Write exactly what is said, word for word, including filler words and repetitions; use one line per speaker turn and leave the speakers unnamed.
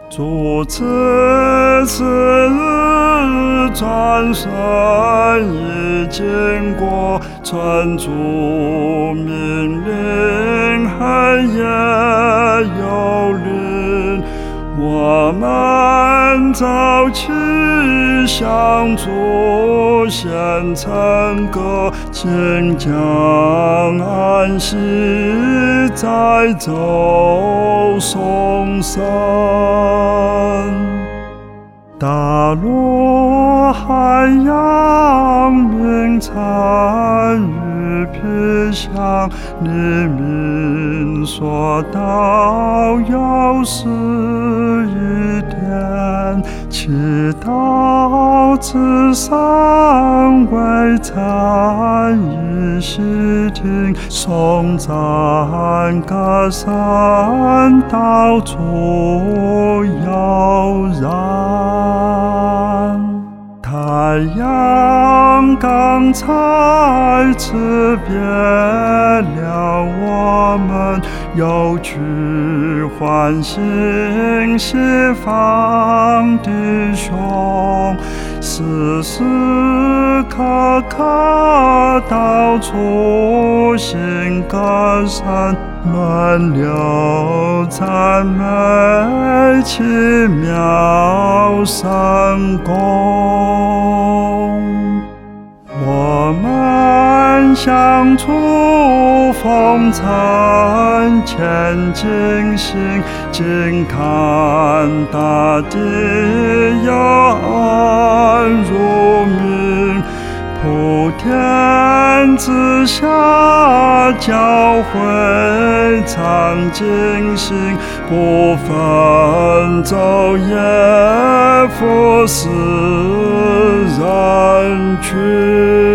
主此次日转身已经过，存主命令黑夜有临，我们早起向主献称歌，请将安息在奏颂声。大陆海洋明参与披向黎明所到有是一天，祈祷之上为参与细听，颂赞歌声到处悠然。太阳刚才辞别了我们，又去唤醒西方弟兄，时时刻刻到处行歌声，轮流赞美奇妙神功。我们向主奉承前进行，静看大地有恩如明，普天之下教会常进行，不分昼夜服侍人群。